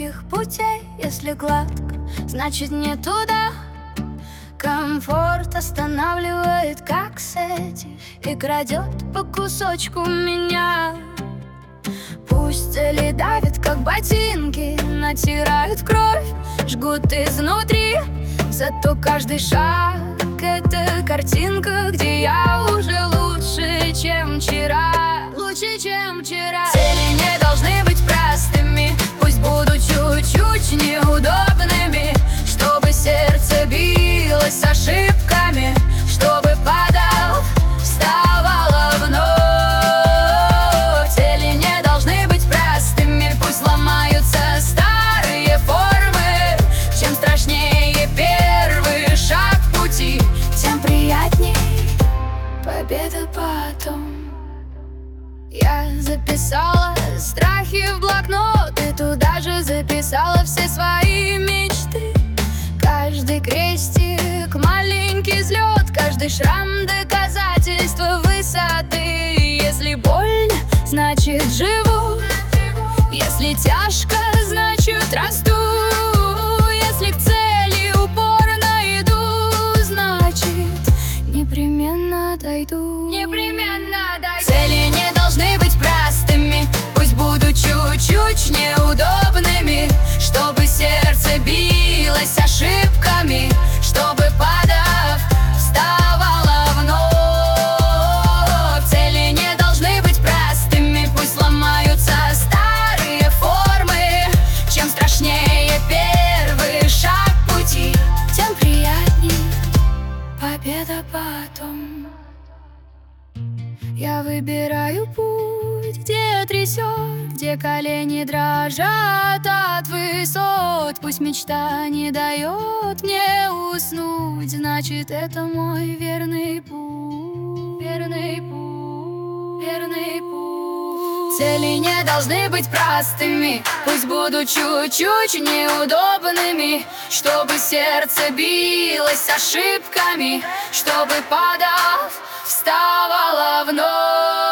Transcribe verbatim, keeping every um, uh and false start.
легких путей. Если гладко, значит не туда. Комфорт останавливает, как сети, и крадет по кусочку меня. Пусть цели давят, как ботинки, натирают кровь, жгут изнутри. Зато каждый шаг — это картинка, где я уже лучше, чем вчера. Лучше, чем вчера. Цели не должны быть простыми, пусть будут чуть-чуть неудобными, чтобы сердце билось с ошибками, чтобы падал, вставало вновь. Цели не должны быть простыми, пусть ломаются старые формы. Чем страшнее первый шаг пути, тем приятней победа потом. Я записала страхи в блокнот, и туда же записала все свои мечты. Каждый крестик — маленький взлет, каждый шрам — доказательство высоты. Если больно, значит живу, если тяжко, значит расту. Если к цели упорно иду, значит непременно дойду. Непременно дойду. Цели не должны быть простыми, пусть будут чуть-чуть неудобными, чтобы сердце билось ошибками, чтобы, падав, вставало вновь. Цели не должны быть простыми, пусть ломаются старые формы. Чем страшнее первый шаг пути, тем приятней победа потом. Я выбираю путь, где трясет, где колени дрожат от высот. Пусть мечта не дает мне уснуть, значит это мой верный путь. Верный путь, верный путь. Цели не должны быть простыми, пусть будут чуть-чуть неудобными, чтобы сердце билось ошибками, чтобы, падав, вставало вновь.